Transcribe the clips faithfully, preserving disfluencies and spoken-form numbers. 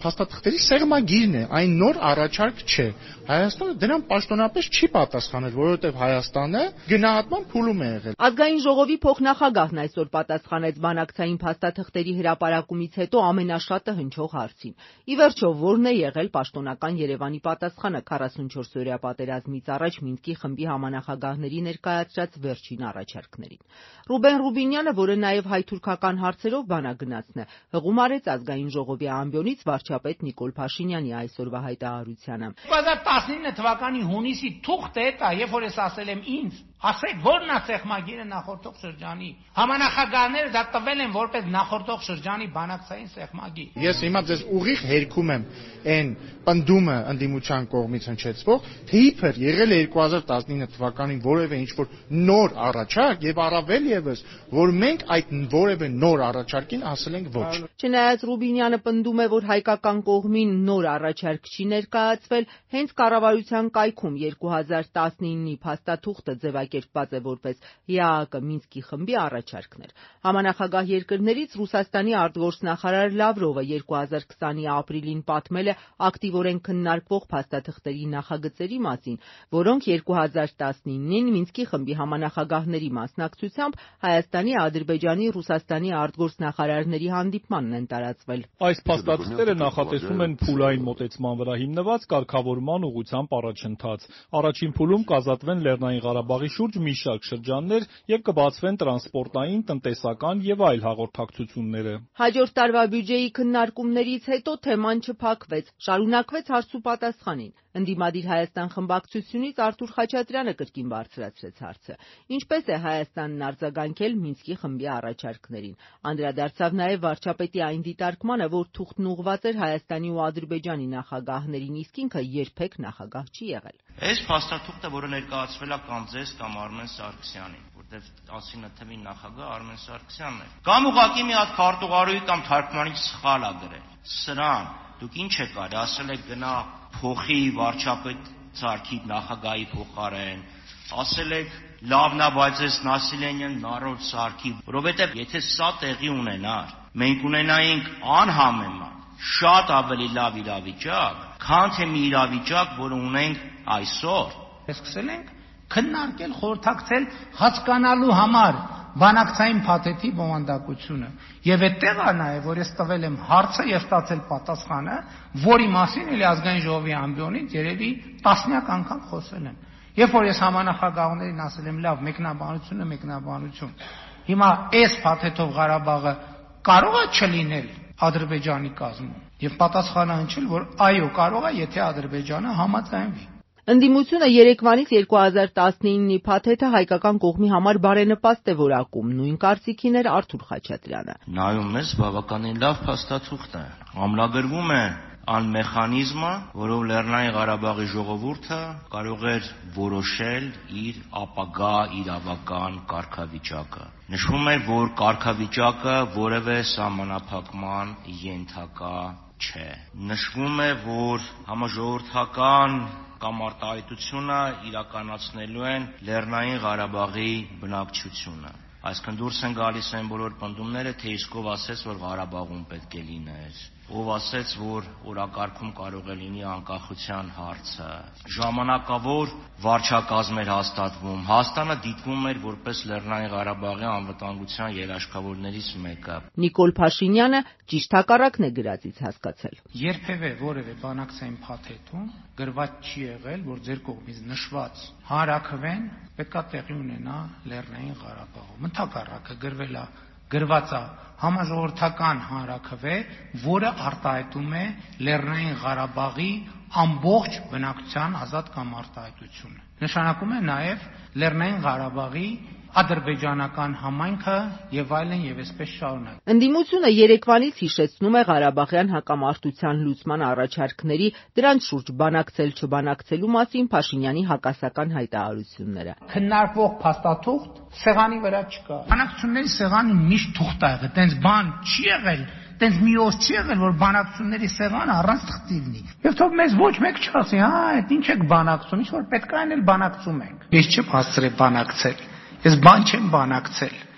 Փաստաթղթերի սեղմագիրն է, այն նոր առաջարկ չէ։ Հայաստանը դրան պաշտոնապես չի պատասխանել, որովհետև Հայաստանը գնահատման փուլում է եղել։ Ազգային ժողովի փոխնախագահն այսօր պատասխանեց բանակցային փաստաթղթերի հրապարակումից հետո ամենաշատը հնչող հարցին։ Ի վերջո, որն է եղել պաշտոնական Երևանի պատասխանը քառասունչորսօրյա պատերազմից առաջ Մինսկի խմբի համանախագահների ներկայացրած վերջին առաջարկներին։ Ռուբեն Ռուբինյանը, որը նաև հայ-թուրքական հարցերով բանագնացն է, հղում արեց ազգային ժողովի ամբիոնից վարչապետ Նիկոլ Փաշինյանի այսօրվա հայտարարությանը։ երկու հազար տասնինը թվականի հունիսի թուղթը է դա, երբ որ ես ասել եմ ինձ, ասեք ո՞րն է սեղմագիրը նախորդող շրջանի։ Համանախագահները դա տվել են որպես նախորդող շրջանի բանակցային սեղմագիր։ Ես հիմա ձեզ ուղիղ հերքում եմ այն պնդումը ընդդիմության կողմից հնչեցվող, թե իբր եղել է երկու հազար տասնինը թվականին որևէ ինչ-որ նոր առաջարկ եւ առավել եւս, որ մենք այդ որևէ նոր առաջարկին ասել ենք ոչ։ Չնայած Ռուբինյանը պնդում է, որ հայկական կողմին նոր առաջարկ չի ներկայացվել, հենց կառավարության կայքում երկու հազար տասնինի փաստաթուղթը ձևակերպված է որպես ԵԱՀԿ Մինսկի խմբի առաջարկներ։ Համանախագահ երկրներից Ռուսաստանի արտգործնախարար Լավրովը երկու հազար քսանի ապրիլին պատմել է ակտիվորեն քննարկվող փաստաթղթերի նախագծերի մասին, որոնք երկու հազար տասնինին Մինսկի խմբի համանախագահների մասնակցությամբ Հայաստանի, Ադրբեջանի, Ռուսաստանի արտգործնախարարների հանդիպմանն են տարածվել։ Այս փաստաթղթերը նախատեսում են փուլային մոտեցման վրա հիմնված կարգավորման ուղղությամբ առաջընթաց։ Առաջին փուլում կազատվեն Լեռնային Ղարաբաղի շուրջ մի շարք շրջաններ եւ կբացվեն տրանսպորտային, տնտեսական եւ այլ հաղորդակցությունները։ Հաջորդ տարվա բյուջեի քննարկումներից հետո թեման չփակվեց, շարունակվեց հարց ու պատասխանին։ Ընդդիմադիր Հայաստան խմբակցությունից Արթուր Խաչատրյանը կրկին բարձրացրեց հարցը. ինչպես է Հայաստանն արձագանքել Մինսկի խմբի առաջարկներին։ Անդրադարձավ նաև վարչապետի այն դիտարկմանը, որ թուղթն ուղղված էր Հայաստանի ու Ադրբեջանի նախագահներին, իսկ ինքը երբեք նախագահ չի եղել։ Այս փաստաթուղթը, որը ներկայացվել է կամ ձեզ կամ Արմեն Սարգսյանին, որտեղ ասինը թվի նախագահ Արմեն Սարգսյանն է, կամ ուղղակի մի հատ քարտուղարուի կամ թարգմանիչ սխալ է գրել։ Սրան դուք ինչ եք արել, ասել եք գնա փոխի վարչապետ Սարգսի նախագահի փոխարեն, ասել եք լավն է, բայց այս Նասիլենյան նարոդ Սարգսի, որովհետև եթե սա տեղի ունենար, մենք ունենայինք անհամեմատ շատ ավելի լավ իրավիճակ, քան թե մի իրավիճակ, որը ունենք այսօր։ Սկսել ենք քննարկել, խորհրդակցել հասկանալու համար բանակցային փաթեթի բովանդակությունը։ Եվ այդտեղ է նաև, որ ես տվել եմ հարցը եւ ստացել պատասխանը, որի մասին էլի ազգային ժողովի ամբիոնից երևի տասնյակ անգամ խոսել եմ։ Երբ որ ես համանախագահներին ասել եմ, լավ, մեկնաբանությունը մեկնաբանություն։ Հիմա այս փաթեթով Ղարաբաղը կարող է չլինել Ադրբեջանի կազմում։ Եվ պատասխանը հնչել, որ այո, կարող է, եթե Ադրբեջանը համաձայնվի։ Ընդդիմությունը երեկվանից երկու հազար տասնինի փաթեթը հայկական կողմի համար բարենպաստ է որակում, նույն կարծիքին էր Արթուր Խաչատրյանը։ Նայում ես, բավականին լավ փաստաթուղթ է։ Ամրագրվում է ան մեխանիզմը, որով Լեռնային Ղարաբաղի ժողովուրդը կարող էր որոշել իր ապագա իրավական կարգավիճակը։ Նշվում է, որ կարգավիճակը որևէ սահմանափակման ենթակա չէ։ Նշվում է, որ համաժողովրդական կամ արտահայտությունը իրականացնելու են Լեռնային Ղարաբաղի բնակչությունը։ Այսինքն դուրս են գալիս այն բոլոր պնդումները, թե իսկ ով ասեց, որ Ղարաբաղում պետք է լիներ, ով ասեց, որ օրակարգում կարող է լինի անկախության հարցը, ժամանակավոր վարչակազմ էր հաստատվում, Հայաստանը դիտվում էր որպես Լեռնային Ղարաբաղի անվտանգության երաշխավորներից մեկը։ Նիկոլ Փաշինյանը ճիշտ հակառակն է գրածից հասկացել։ Երբևէ որևէ բանակցային փաթեթում գրված չի եղել, որ ձեր կողմից նշված հանրաքվեն պետքա տեղի ունենա Լեռնային Ղարաբաղում։ Ընդհակառակը գրվել է, գրված է համաժողովրդական հանրաքվե, որը արտահայտում է Լեռնային Ղարաբաղի ամբողջ բնակչության ազատ կամ արտահայտությունը։ Նշանակում է նաև Լեռնային Ղարաբաղի ադրբեջանական համայնքը եւ այլն եւ այսպես շարունակ։ Ընդդիմությունը երեկվանից հիշեցնում է Ղարաբաղյան հակամարտության լուծման առաջարկների, դրանց շուրջ բանակցել չբանակցելու մասին Փաշինյանի հակասական հայտարարությունները։ Քննարկվող փաստաթուղթ սեղանի վրա չկա։ Բանակցությունների սեղանը միշտ թուղթ է եղել, տենց բան չի եղել, տենց մի օր չի եղել, որ բանակցությունների սեղանը առանց թղթի լինի։ Եվ թող մեզ ոչ մեկ չասի, հա, այդ ինչ եք բանակցում, ինչ որ պետք է այն էլ բանակցում ենք։ Ես չեմ հասցրել բանակցել։ Ես բան չեմ բանակցել։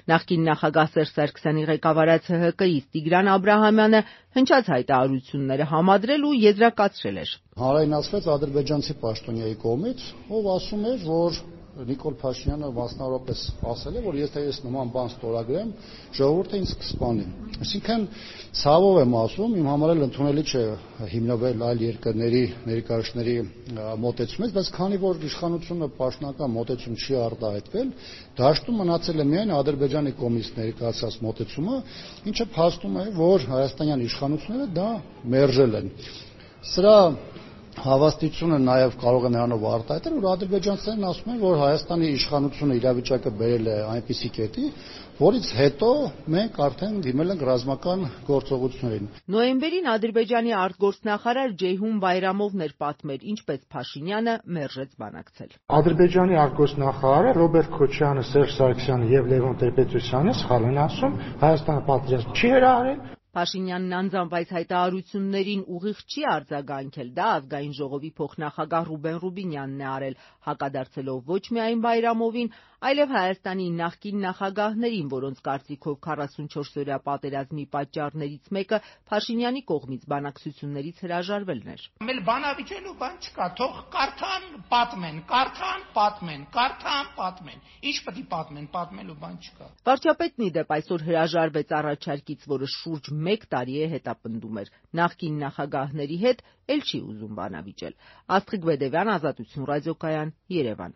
Նախկին նախագահ Սերժ Սարգսյանի ղեկավարած Հ Հ Կ-ից Տիգրան Աբրահամյանը հնչած հայտարարությունները համադրել ու եզրակացրել էր. Հանրայնացվեց ադրբեջանցի պաշտոնյայի կողմից, ով ասում էր, որ Նիկոլ Փաշինյանը մասնավորապես ասել է, որ եթե ես նման բան ստորագրեմ, ժողովուրդը ինձ կսպանի։ Այսինքն, ցավով եմ ասում, իմ համար էլ ընդունելի չէ հիմնվել այլ երկրների ներկայացների մոտեցումից, բայց քանի որ իշխանությունը պաշտոնական մոտեցում չի արտահայտվել, դաշտում մնացել է միայն Ադրբեջանի կողմից ներկայացած մոտեցումը, ինչը փաստում է, որ հայաստանյան իշխանությունները դա մերժել են։ Սրա հավաստիությունը նաև կարող է նրանով արտահայտել, որ ադրբեջանցիներն ասում են, որ Հայաստանի իշխանությունը իրավիճակը բերել է այնպիսի կետի, որից հետո մենք արդեն դիմել ենք ռազմական գործողություններին։ Նոյեմբերին Ադրբեջանի արտգործնախարար Ջեյհուն Բայրամովն էր պատմել, ինչպես Փաշինյանը մերժեց բանակցել։ Ադրբեջանի արտգործնախարարը Ռոբերտ Քոչարյանը, Սերժ Սարգսյանը եւ Լևոն Տեր-Պետրոսյանը սխալ են ասում, Հայաստանը պատերազմ չի հրահրել։ Փաշինյանն անձամբ այս հայտարարություններին ուղիղ չի արձագանքել, դա ազգային ժողովի փոխնախագահ Ռուբեն Ռուբինյանն է արել, հակադարձելով ոչ միայն Բայրամովին, այլև Հայաստանի նախկին նախագահներին, որոնց կարծիքով քառասունչորս օրյա պատերազմի պատճառներից մեկը Փաշինյանի կողմից բանակցություններից հրաժարվելն էր։ Ամել բանավիճելու բան չկա, թող կարդան, պատմեն, կարդան, պատմեն, կարդան, պատմեն։ Ինչ պետք է պատմեն, պատմելու բան չկա։ Վարչապետն ի դեպ այսօր հրաժարվեց առաջարկից, որը շուրջ մեկ տարի է հետապնդում էր։ Նախկին նախագահների հետ էլ չի ուզում բանավիճել։ Աստղիկ Բեդևյան, Ազատություն ռադիոկայան, Երևան։